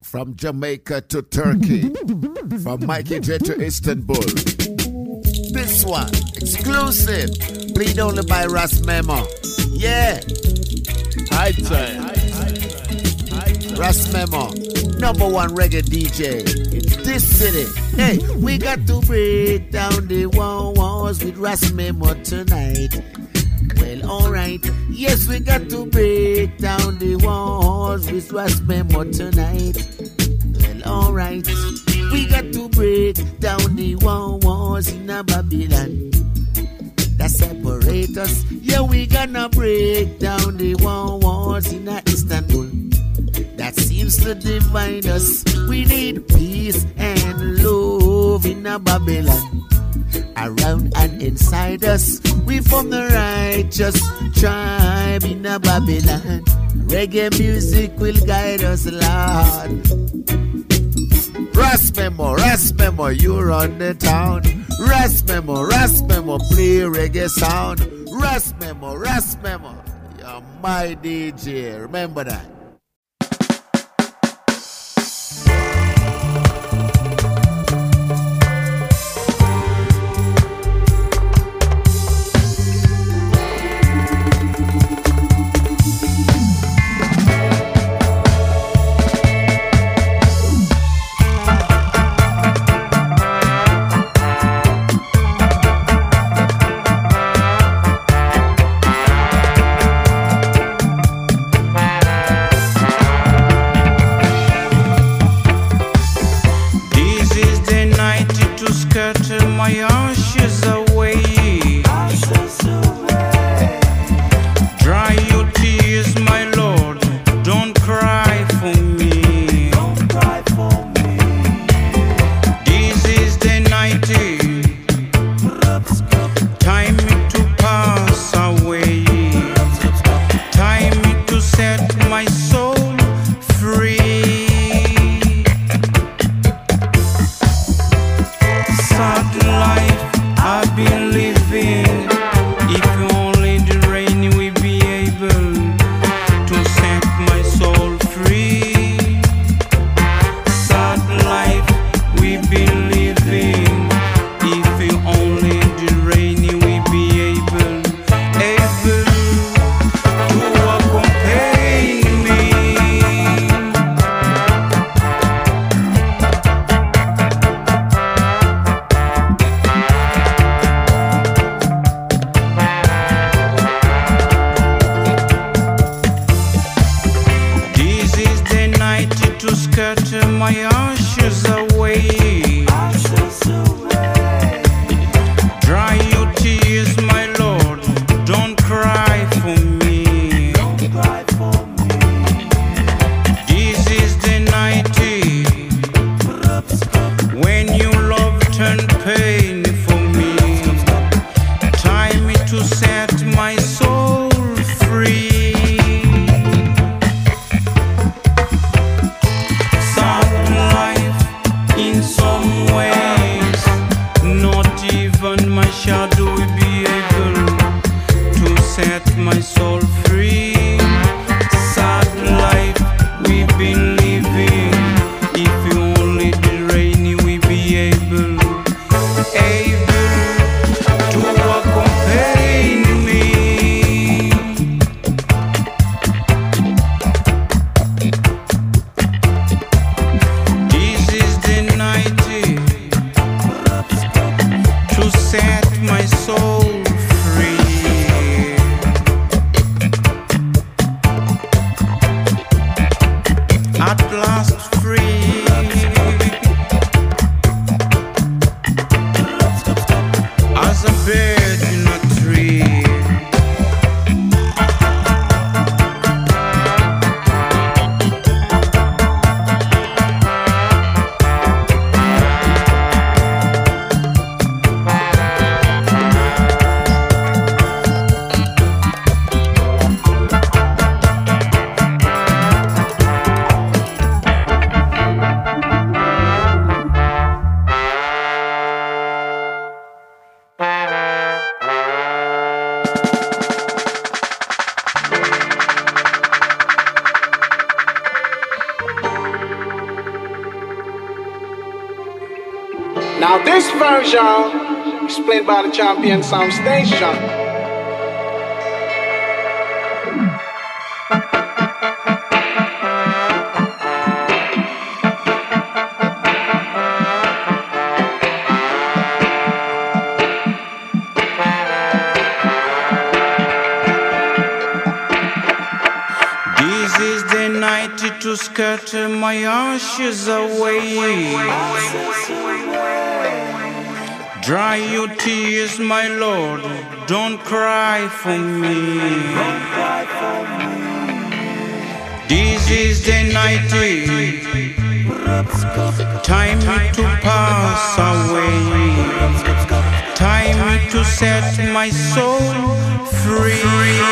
From Jamaica to Turkey, from Mikey J to Istanbul. This one, exclusive, played only by Ras Memo. Yeah. High time. Ras Memo, #1 reggae DJ in this city. Hey, we got to break down the walls with Ras Memo tonight. Well, alright. Yes, we got to break down the walls with Ras Memo tonight. Well, alright. We got to break down the walls in a Babylon that separate us. Yeah, we gonna break down the walls in a Istanbul that seems to divide us. We need peace and love in a Babylon around and inside us. We from the righteous tribe in a Babylon. Reggae music will guide us, Lord. Ras Memo, you run the town. Ras Memo, play reggae sound. Ras Memo, you're my DJ. Remember that. My ashes away. Dry your tears, my Lord. Don't cry for me. This is the night. Time to pass away. Time to set my soul free. Sad life I've been living. If only the rain will be able to set my soul free. Sad life we've been living. If only the rain will be able to accompany me. To scatter my ashes away. Dry your tears, my Lord. Don't cry for me. This is the night when your love turn pain for me. Time to set my soul free. In some ways, not even my shadow will be able to set my soul free. Sad life we've been living. If only the rain will be able to accompany me. To set my soul free. At last free. As a bird in a tree. Now this version is played by the Champion Sound Station. This is the night to scatter my ashes away. Dry your tears, my Lord, don't cry for me. This is the night, time to pass away, time to set my soul free.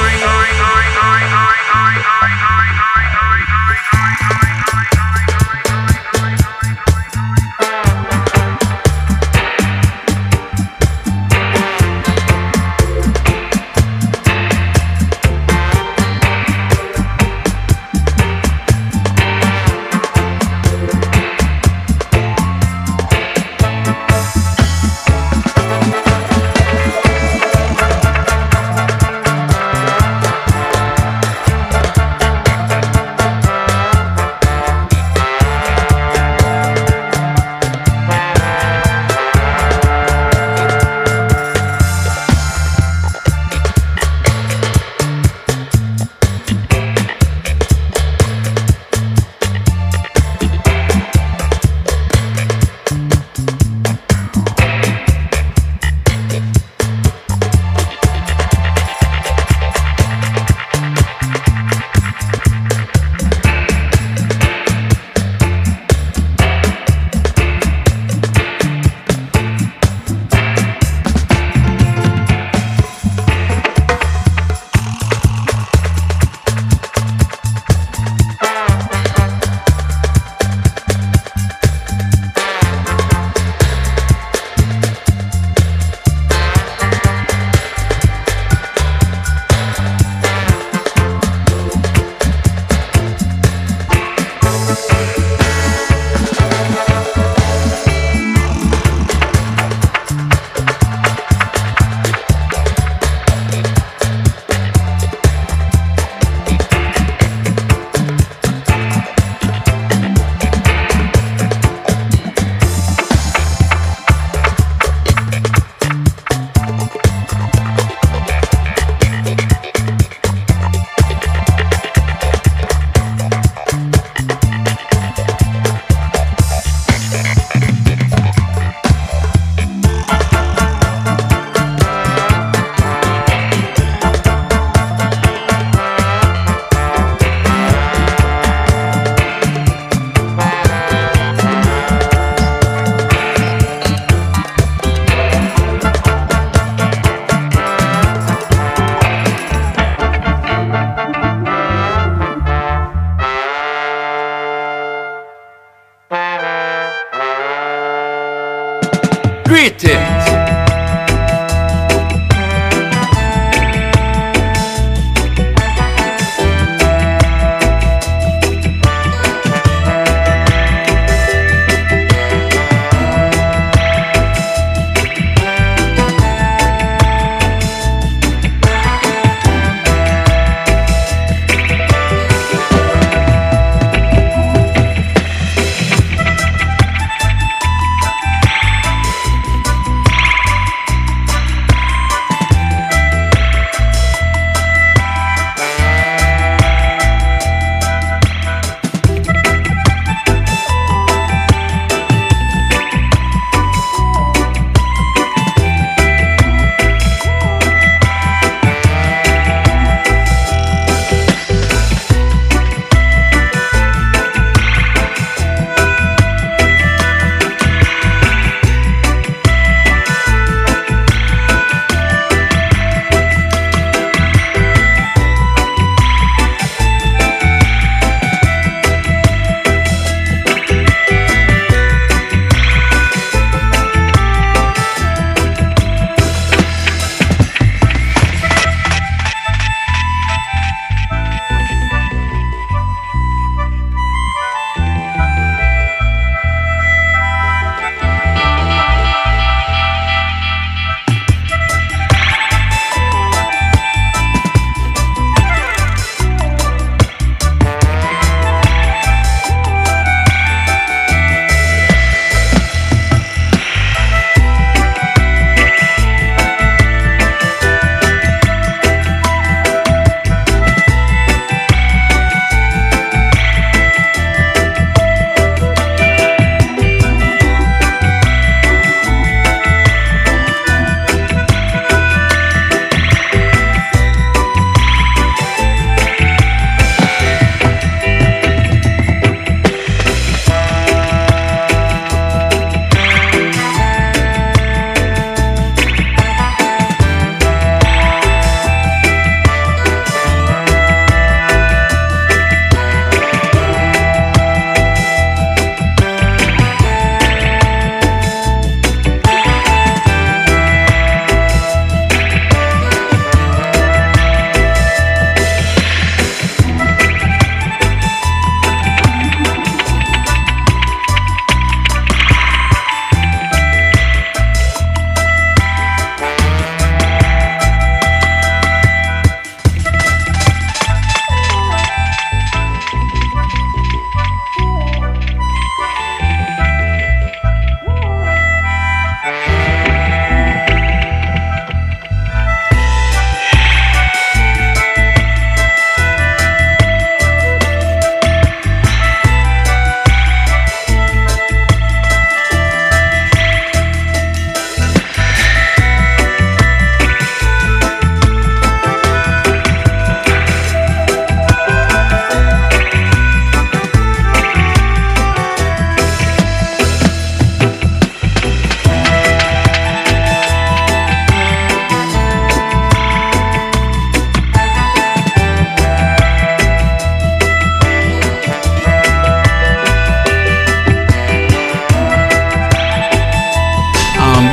Greetings.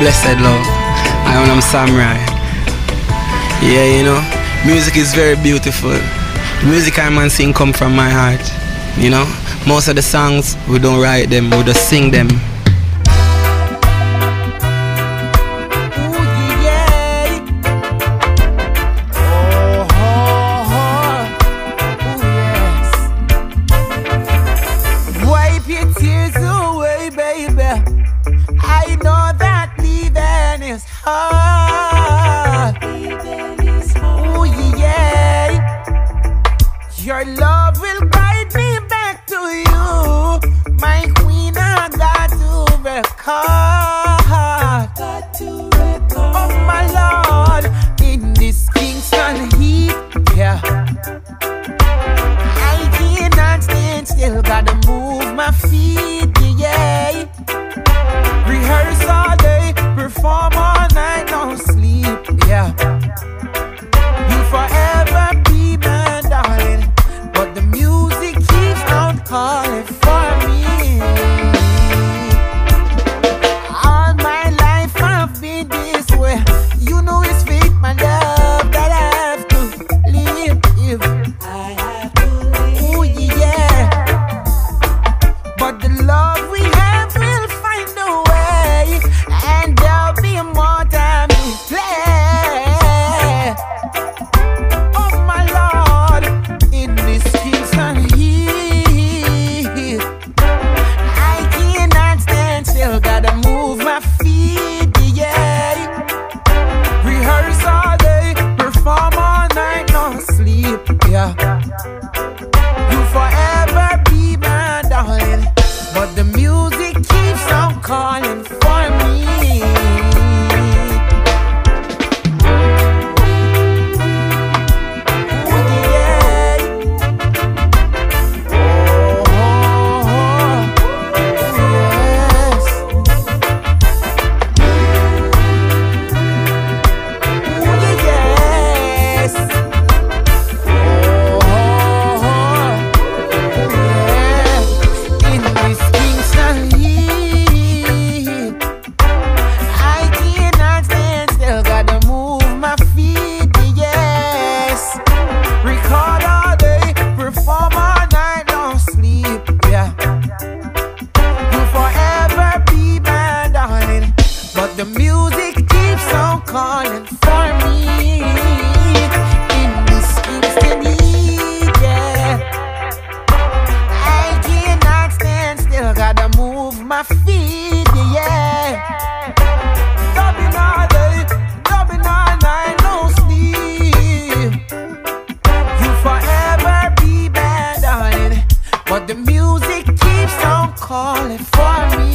blessed love. I am Samurai. Yeah, you know, music is very beautiful. The music I man sing come from my heart. You know, most of the songs we don't write them, we just sing them. Your love will guide me back to you, my queen. I got to record. Oh my Lord, in this Kingston heat, yeah. I cannot stand still, gotta move my feet, yeah. Rehearse all day, perform all night, no sleep, yeah. You forever be my darling, but the music keeps on calling for me. All my life I've been this way. You know it's fate, my love, that I have to live. I have to live. Oh yeah. But the love we have will find a way, and there'll be more time to play. Oh my Lord, in this Kingston heat, I cannot stand still, gotta move my feet, yeah. Rehearse all day, perform all night, no sleep, yeah. You forever be my darling, but the music keeps on calling for me. The music keeps on calling for me in this instant heat, yeah. I cannot stand still, gotta move my feet, yeah. Dubbing all day, dubbing all night, no sleep. You forever be my darling, but the music keeps on calling for me.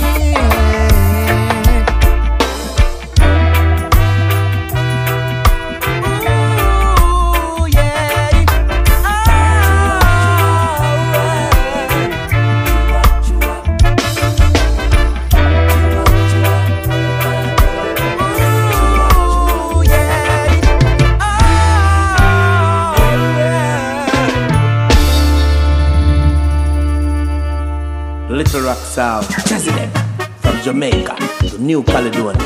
Little Rock Sound, President, from Jamaica to New Caledonia.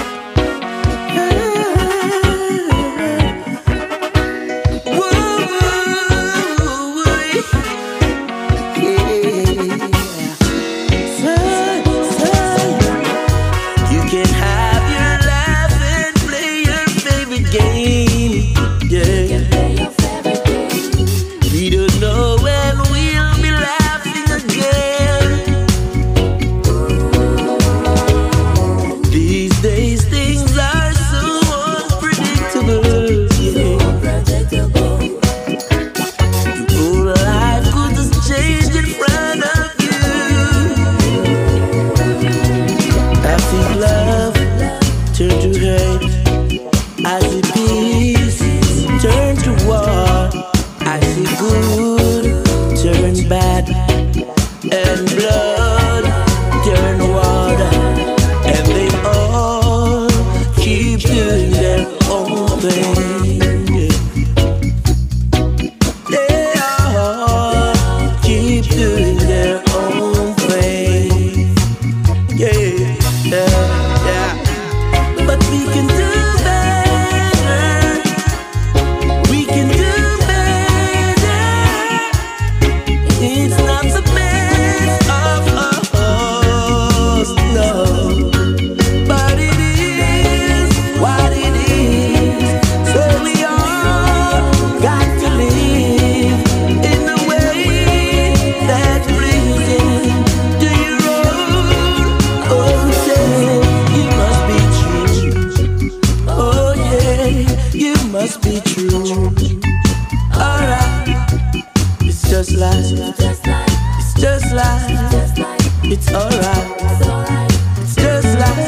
These days It's just life.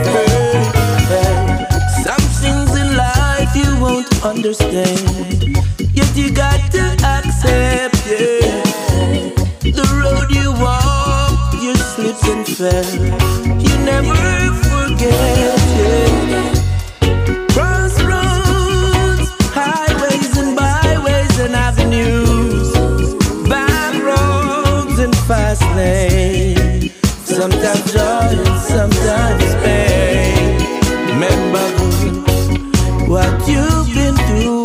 Some things in life you won't understand, yet you got to accept, yeah. The road you walk, you slipped and fell, you never forget, yeah. Crossroads, highways and byways and avenues, back roads and fast lanes, sometimes joy and sometimes pain. Remember what you've been through.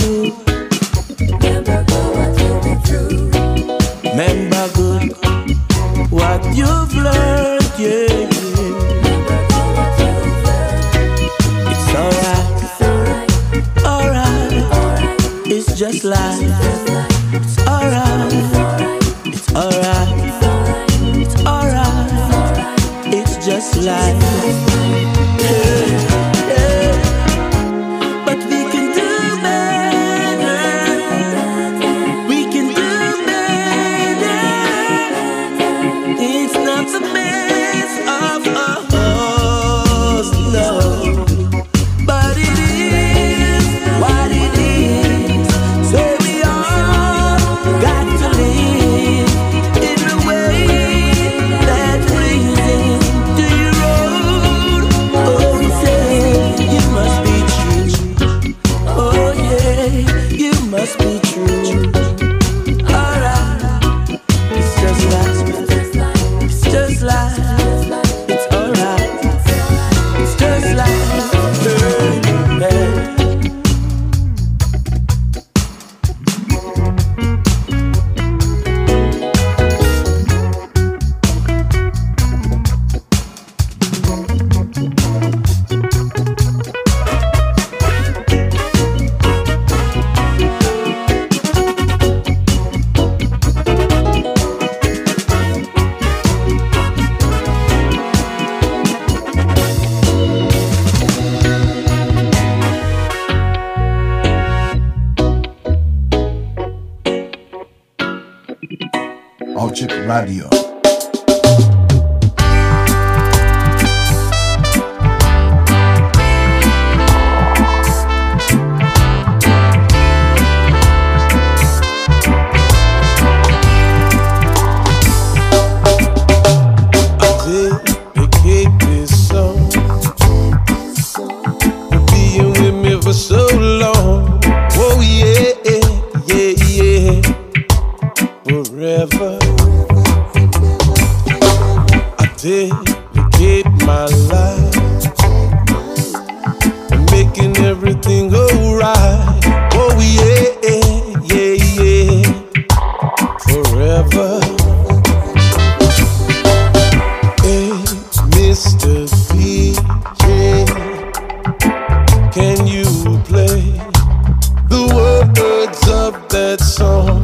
Remember good what you've learned, yeah. It's alright, it's just life. It's alright, it's alright, it's alright, it's just life. Yeah, yeah. But we can do better. We can do better. It's not the best of us, no. But it is what it is. So we all got to live in a way that brings into your own. Oh, say you must be true. Oh yeah, you must be true. Alright, it's just life. It's just life. It's alright. It's just life. Hey. Object Radio. Dedicate this song for being with me for so long. Oh yeah, yeah, yeah. Forever, I dedicate my life and making everything go right. Oh yeah, yeah, yeah. Forever. Hey, Mr. DJ, can you play the words of that song?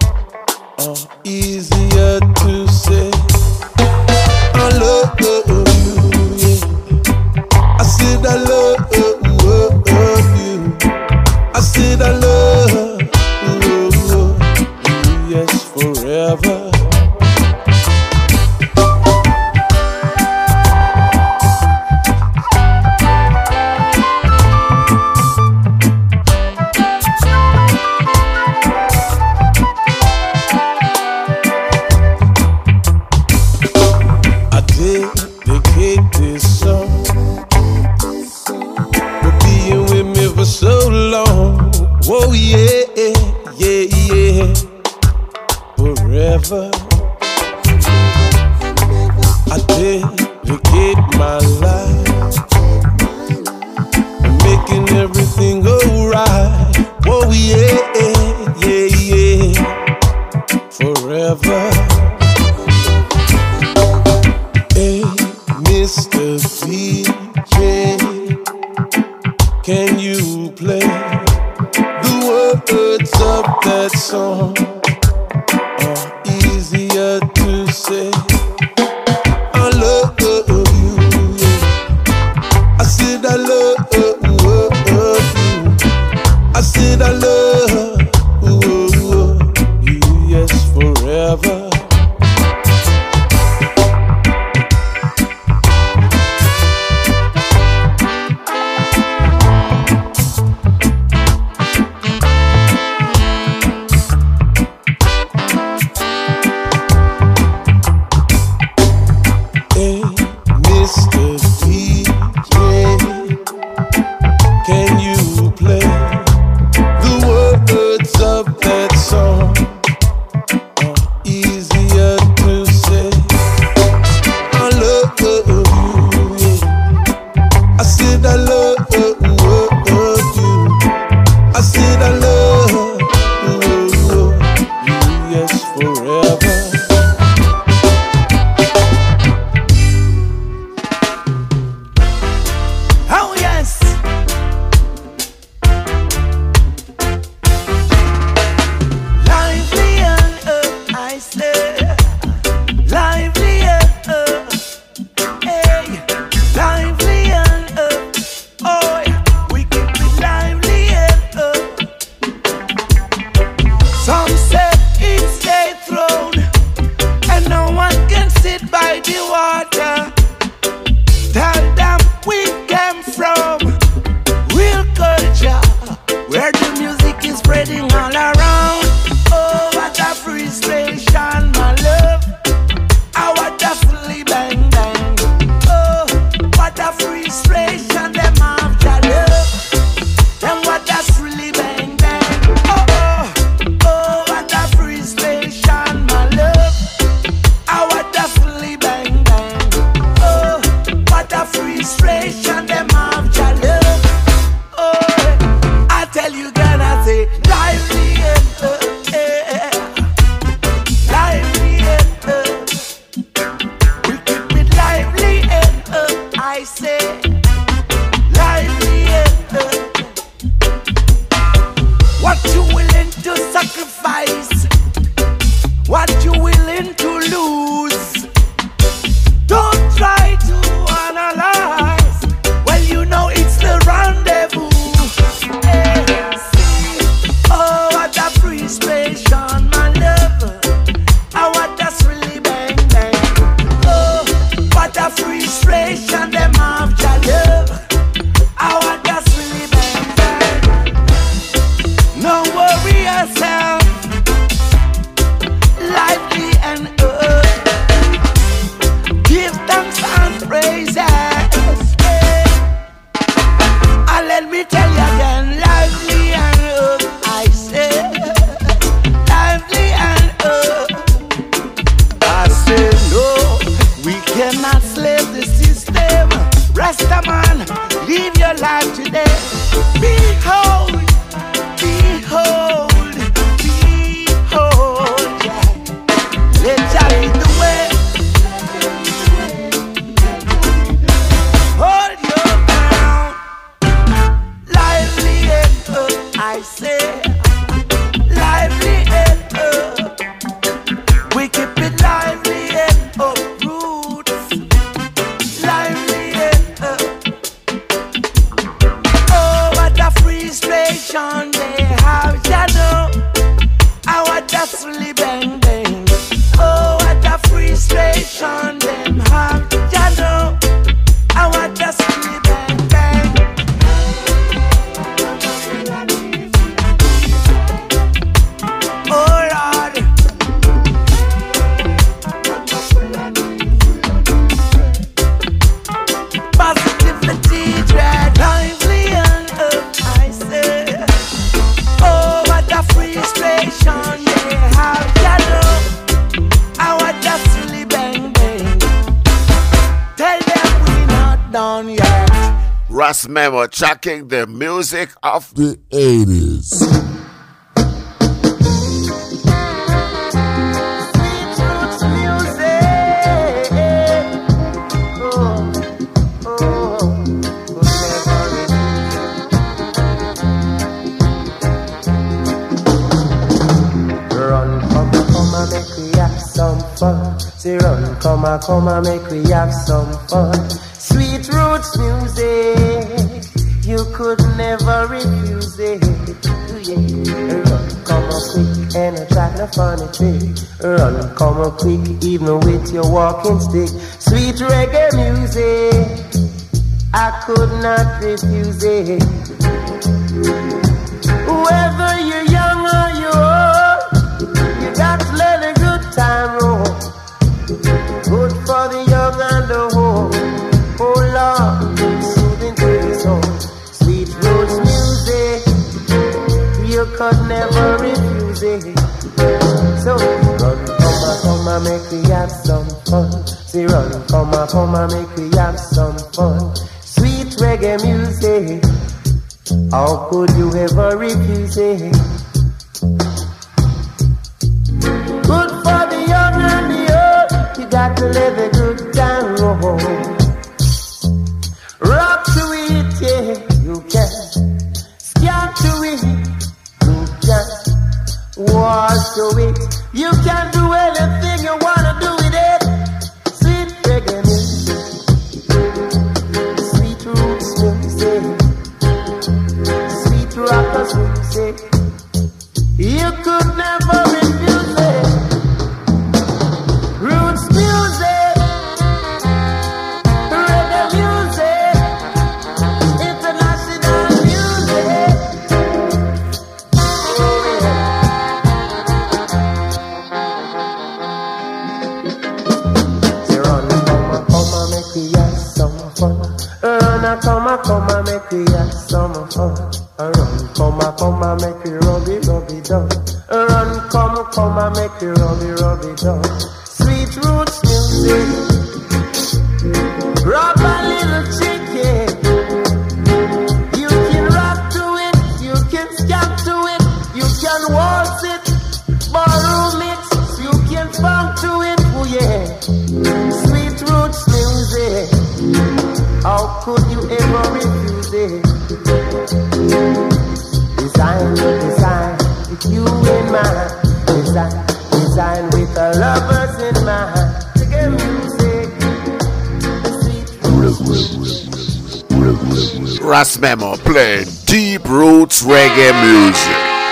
Easier to say. I love you, yeah. I said I love you. I said I love you, yes, forever. Dedicate this song for being with me for so long. Oh yeah, yeah, yeah. Forever, I dedicate my life and making everything go right. Oh yeah, yeah, yeah. Forever. Hey, Mr. DJ, can you play the words of that song? Easier to say. I love you, yeah. I said I love you. I said I love you, yes, forever. water. Tell them we came from real culture, where the music is spreading all around. Oh, what a free station, my love. I want to fully bang bang. Oh, what a free station, them have to love. Them what that's really bang bang. Oh, oh, oh, what a free station, my love. I want to fully bang bang. Oh, what a free station, them have to love. Oh, I tell you, gonna say lively and lively and we keep it lively and I say lively and what you willing to sacrifice, what you willing to lose. Don't try to analyze. Well, you know it's the rendezvous. Hey, see, oh, what a free station, my love. I want us really bang bang. Oh, what a free station, them have to love. I want us really bang bang. No worry yourself, lively and give thanks and praises. And let me tell you again, lively and I say, lively and I say no, we cannot slave the system. Rasta man, live your life today. Behold, behold, behold, yeah. Let Jah lead the way. Hold your ground. Lively and I say, lively and we keep it lively and roots. Lively and oh, what a free station they have, ya know. I want to fully bang bang. Oh, what a free station them have, ya know. I want to fully bang bang. Oh Lord, positivity, dread, lively and I say, oh, what a free station they have, ya know. I want to fully bang bang. Tell them we not done yet. Ras Memo tracking the music of the 80s. Come and make we have some fun. Sweet roots music, you could never refuse it. Yeah. Run, come on quick, and try no funny trick. Run, come on quick, even with your walking stick. Sweet reggae music, I could not refuse it. Whether you're young or you're old, you got to let a good time roll. Good for the young and the old. Oh Lord, soothing to the soul. Sweet roots music, you could never refuse it. So run, come and make we have some fun. See, run, come and make we have some fun. Sweet reggae music, how could you ever refuse it? Good for the young and the old, you got to live a good time roll. Rock to it, yeah, you can. Scan to it, you can. Walk to it, you can do anything you wanna do with it. Sweet reggae music, sweet roots music, sweet rockers music, you could never refuse it. Roots music, come, make we have some fun. Run, come, make we rub it down. Run, come, make we rub it down. Sweet roots music, grab a little chicken. You can rock to it, you can scat to it, you can waltz it, ballroom it, you can funk to it, oh yeah. Sweet roots music, how could you ever refuse it? Design, with you in mind. Design with the lovers in mind. Reggae music. Ras Memo playing deep roots reggae music.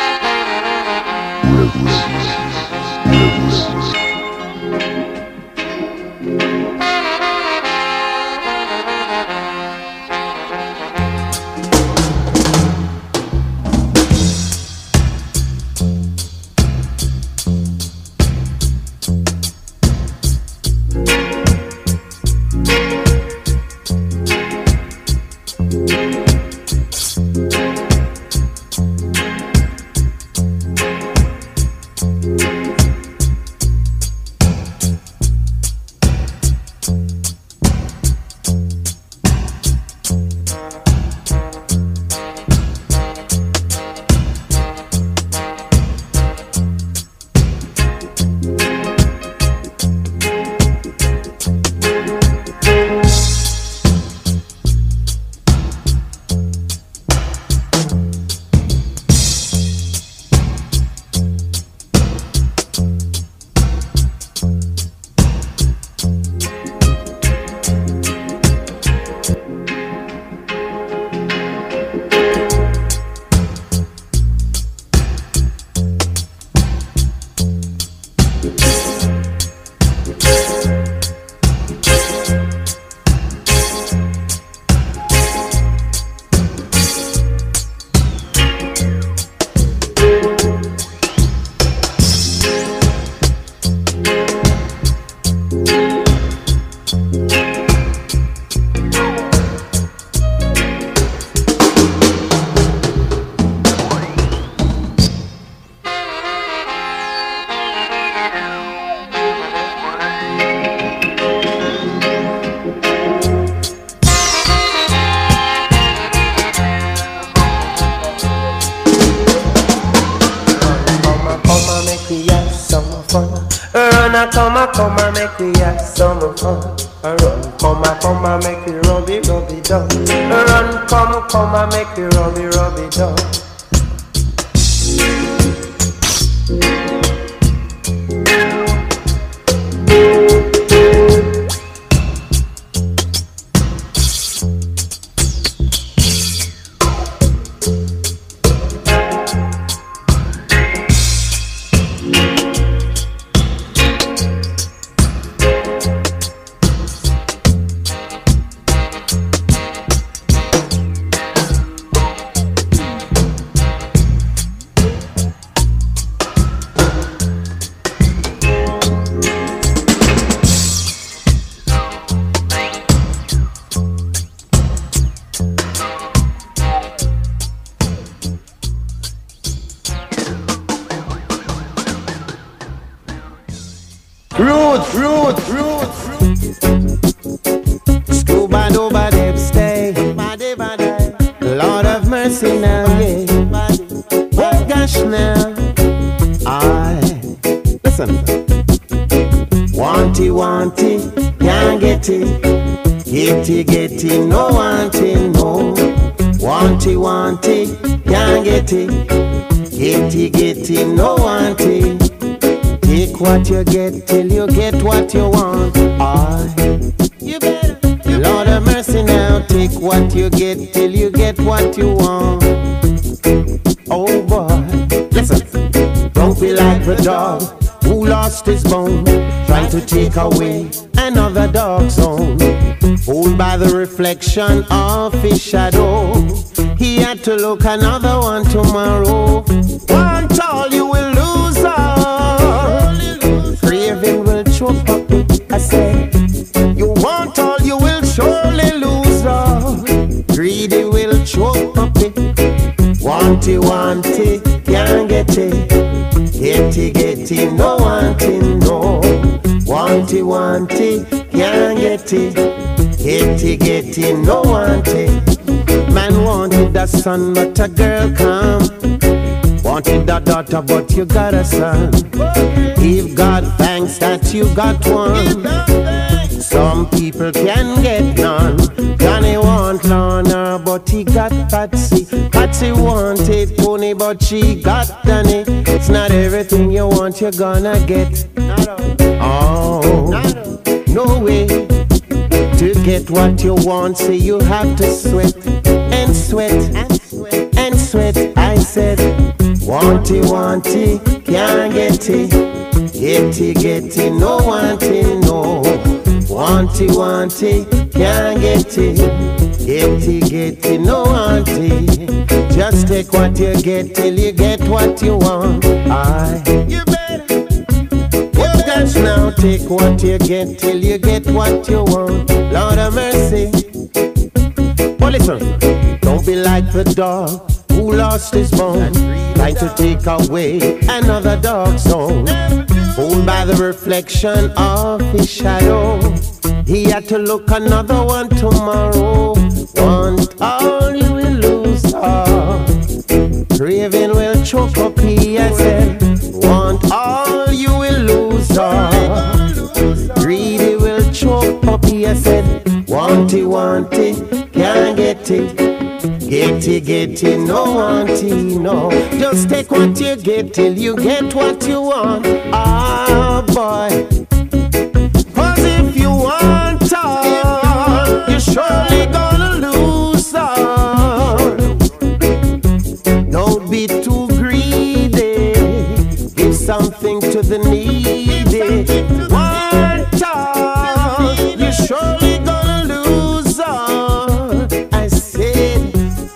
Come and make we have some fun. Run, come and make we rub it down. Run, come and make we rub it down. Scuba dooba dip stay. Lord of mercy now, yeah. Oh gosh now. Listen. Want it, can't get it. Get it, no want it, no. Want it, can't get it. Get it, no want it. Take what you get till you get what you want. You better. Lord of mercy now, take what you get till you get what you want. Oh boy, listen. Don't be like the dog who lost his bone, trying to take away another dog's own. Fooled by the reflection of his shadow, he had to look another one tomorrow. Want all, you will lose all. Craving will choke up I say. You want all, you will surely lose all. Greed want it, can't get it. Get it, no wanting, no. Want it, can't get it. Get it, no want it. Man wanted a son, but a girl come. Wanted a daughter, but you got a son. Give God thanks that you got one. Some people can get none. Johnny want Lorna, but he got Patsy. Patsy wanted Pony, but she got Danny. It's not everything you want you're gonna get. Oh, no way. To get what you want, say you have to sweat and sweat and sweat. I said, want it, can't get it. Get it, no wanting, no. Want it, can't get it. Get it, no want it. Just take what you get till you get what you want. You better. You got now, take what you get till you get what you want. Lord of mercy. Well, listen, don't be like the dog who lost his bone, trying to take away another dog's song. Fooled by the reflection of his shadow, he had to look another one tomorrow. Want all you will lose all. Craving will choke up, he said. Want all you will lose all. Greedy will choke up, he said. Want it, can't get it. Get it, no want it, no. Just take what you get till you get what you want. Ah, boy. Cause if you want all, you're surely gonna lose all. Don't be too greedy. Give something to the needy. Want all, you're surely gonna lose all. I said,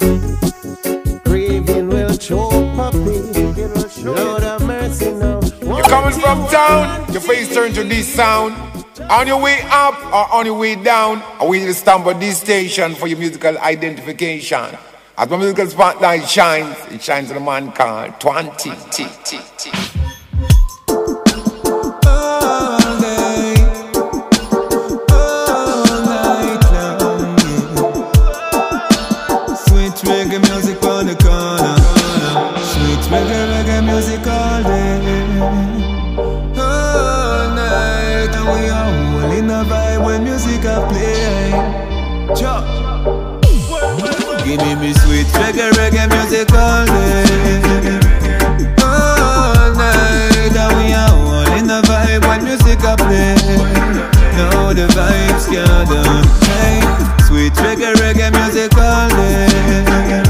Lord of mercy, no. You're coming from town, your face turn to this sound. On your way up or on your way down, I want you to stamp on this station for your musical identification. As my musical spotlight shines, it shines on a man called 20. Reggae music all day, all night, and we are all in a vibe when music a play. Give me sweet reggae music all day, all night, and we are all in a vibe when music a play. Now the vibes can't done. Hey, sweet reggae music all day.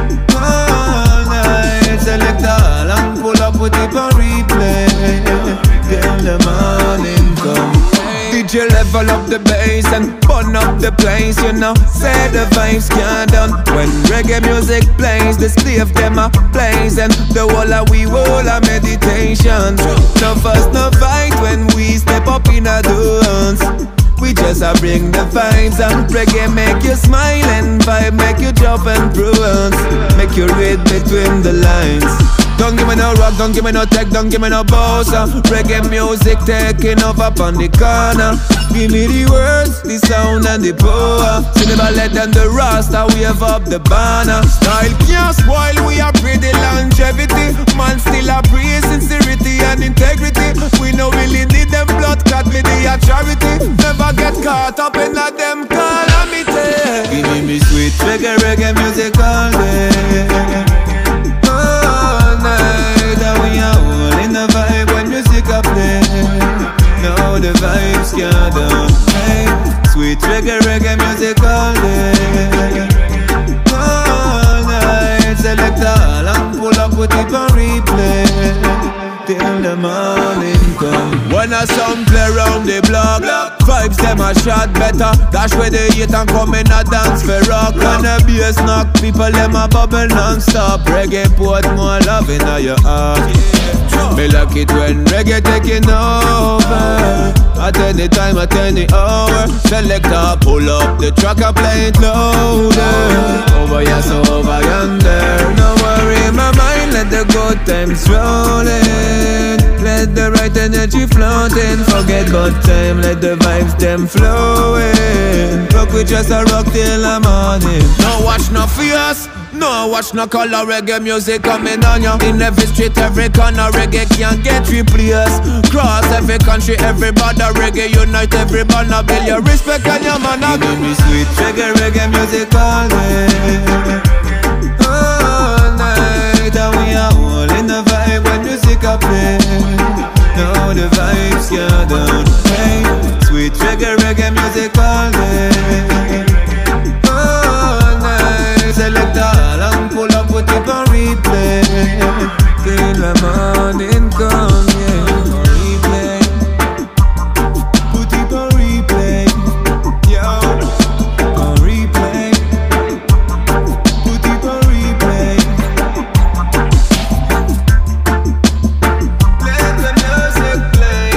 Select all and pull up with it on replay. Till the morning come. DJ level up the bass and burn up the place. You know, say the vibes can't done. When reggae music plays, the slave them a plays, and the whole of we whole a meditation. No fuss, no fight when we step up in a dance. We just bring the vibes, and reggae make you smile, and vibe make you jump and prance. Make you read between the lines. Don't give me no rock, don't give me no tech, don't give me no bossa. Reggae music taking over on the corner. Give me the words, the sound and the power. See the ballet and the rasta, wave up the banner. Style can't spoil, we are pretty longevity. Man still a praise sincerity and integrity. We no really need them blood clot with the charity. Never get caught up in a them calamity. Give me sweet reggae music all day. And we are all in the vibe when music a play. Now the vibes can't done. Hey, sweet reggae music all day. All night, select all and pull up with it on replay. Till the morning come. When a sound play round the block, vibes them a shot better. Dash where they hit and come in a dance for rock. When the bass knock, people them a bubble non-stop. Reggae put more love in your heart. Me like it when reggae taking over. at any time, at any hour. Selector, pull up the track and play it louder. Over here, so over yonder. No worry in my mind, let the good times rolling. Let the right energy floating. Forget about time, let the vibes them flowing. Rock we just a rock till the morning. No watch no fears, no watch no color. Reggae music coming on you. In every street, every corner, reggae can't get replaced. Cross every country, every border, reggae unite every banner. Build your respect and your manner. Give me sweet reggae music all day, all night. And we are all in the vibe when music a play. Now the vibes can't down. Hey, sweet reggae music all day, all night. Select all and pull up, put it on replay. Till the morning come, yeah. Replay, put it on replay, yo. On replay, put it on replay. Let the music play.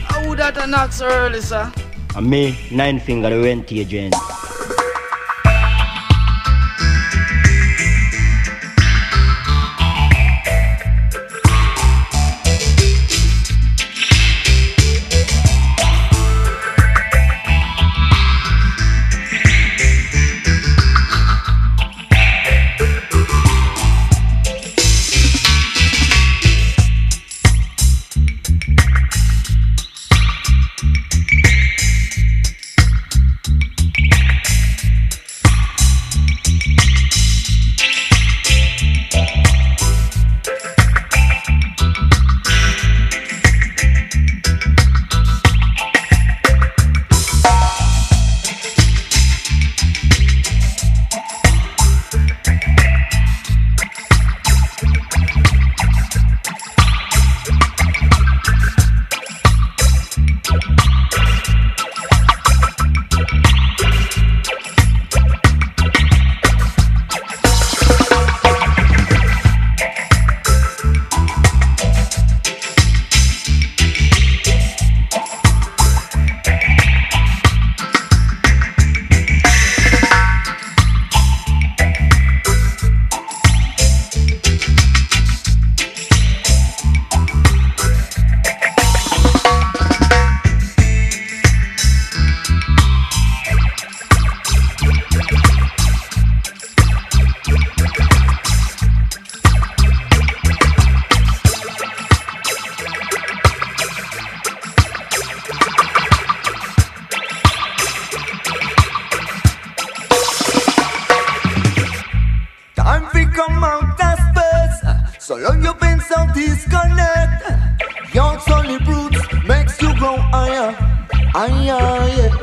not so early, sir. And me, 9 finger, the rent agent. from outer space. So long you've been so disconnected. Your solid roots makes you grow higher, higher, yeah.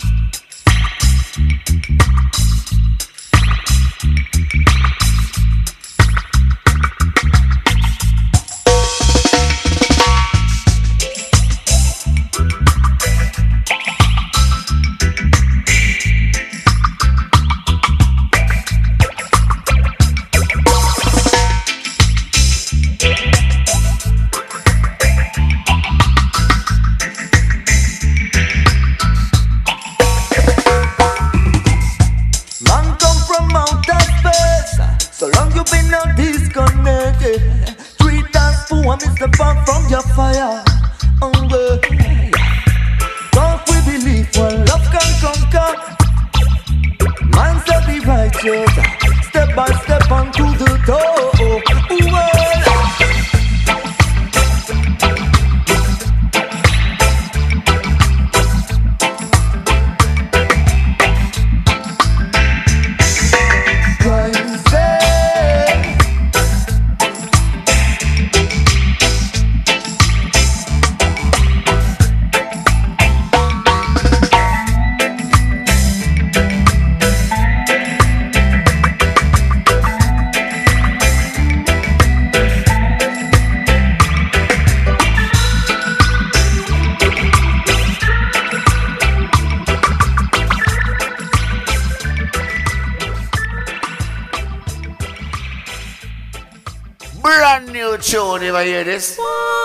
Step out from your fire, hunger. Don't we believe when love can conquer? Man shall be righteous, step by step onto the door. Brand new tune, you ever hear this?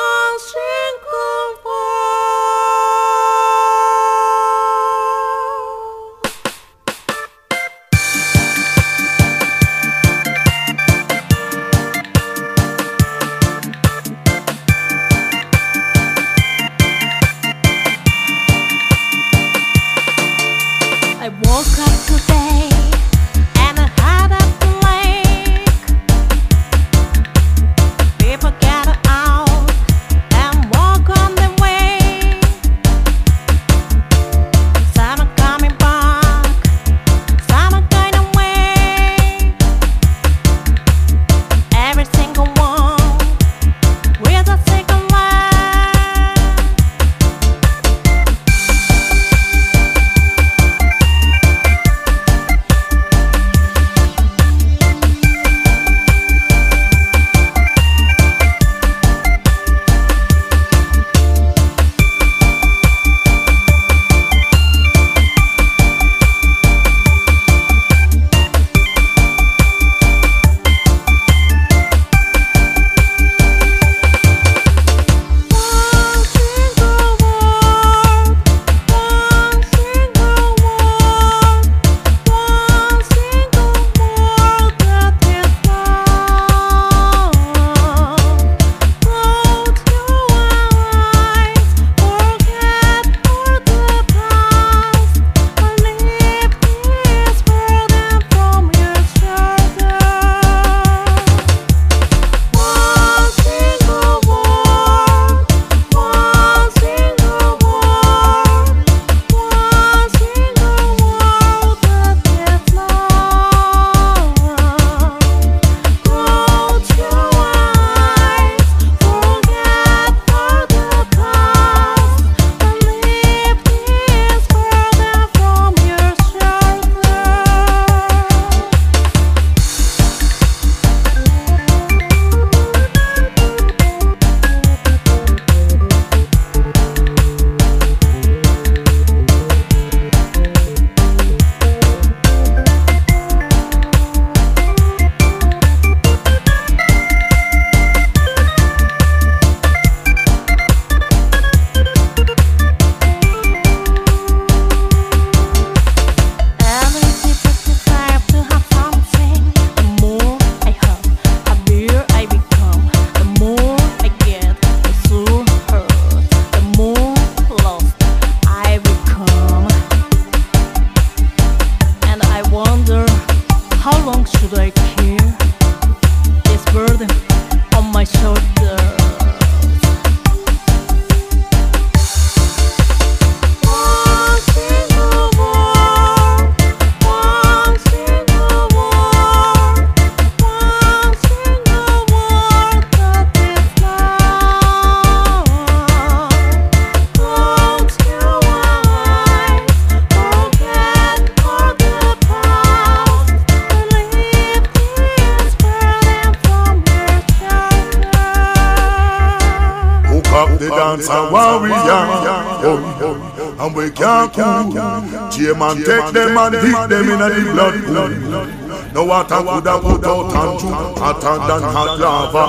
I woke up today and I had a blink. People gather out and walk on the way. Some are coming back, some are going away. Every single one with a single line. dance a warrior. And we can't cool. J-man take them and dip them in the blood pool. No water could have put out and true hotter than hot lava.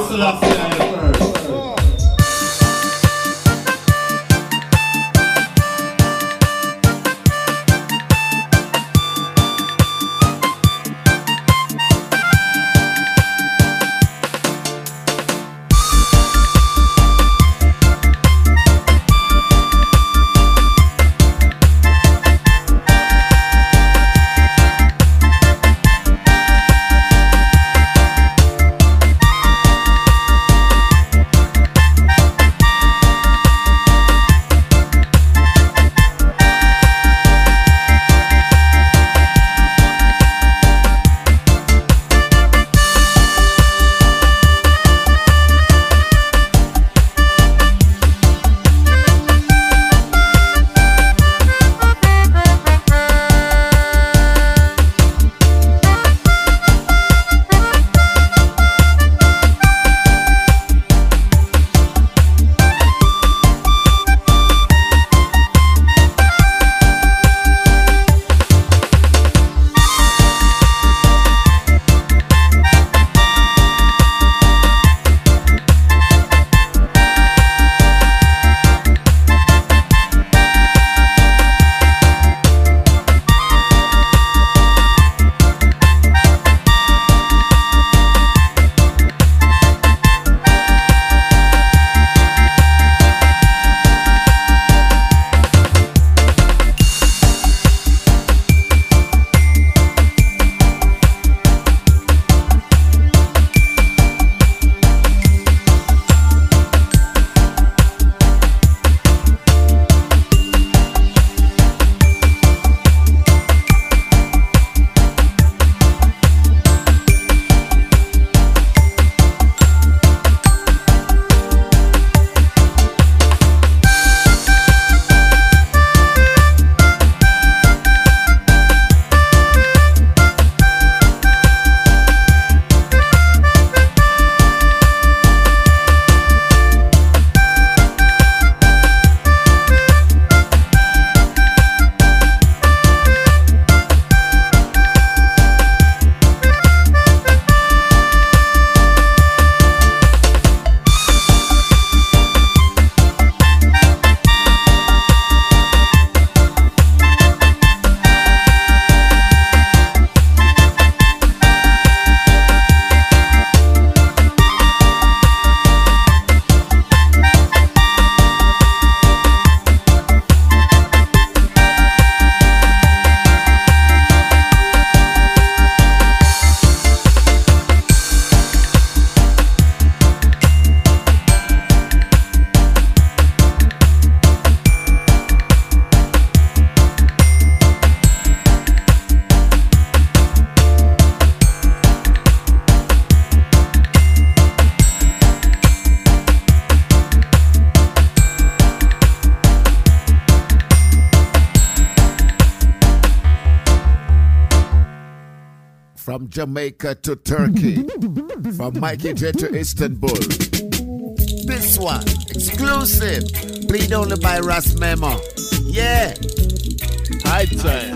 From Jamaica to Turkey, from Mikey J to Istanbul. This one, exclusive, played only by Ras Memo. Yeah. High time.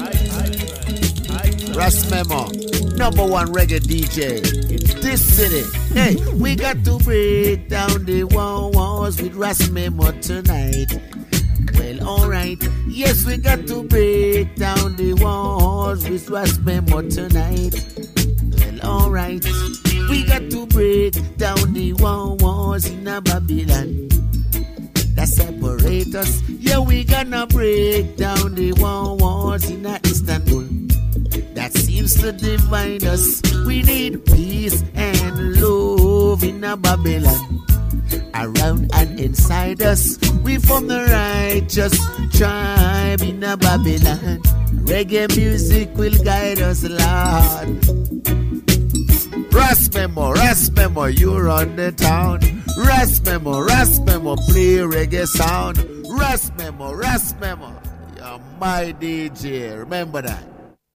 Ras Memo, #1 reggae DJ in this city. Hey, we got to break down the walls with Ras Memo tonight. Well, alright. Yes, we got to break down the walls with Ras Memo tonight. Well, alright. We got to break down the walls in Babylon that separate us. Yeah, we gonna break down the walls in Istanbul that seems to divide us. We need peace and love in Babylon. Around and inside us, we form the righteous tribe in Babylon. Reggae music will guide us, Lord. Ras Memo, you run the town. Ras Memo, play reggae sound. Ras Memo, you're my DJ. Remember that.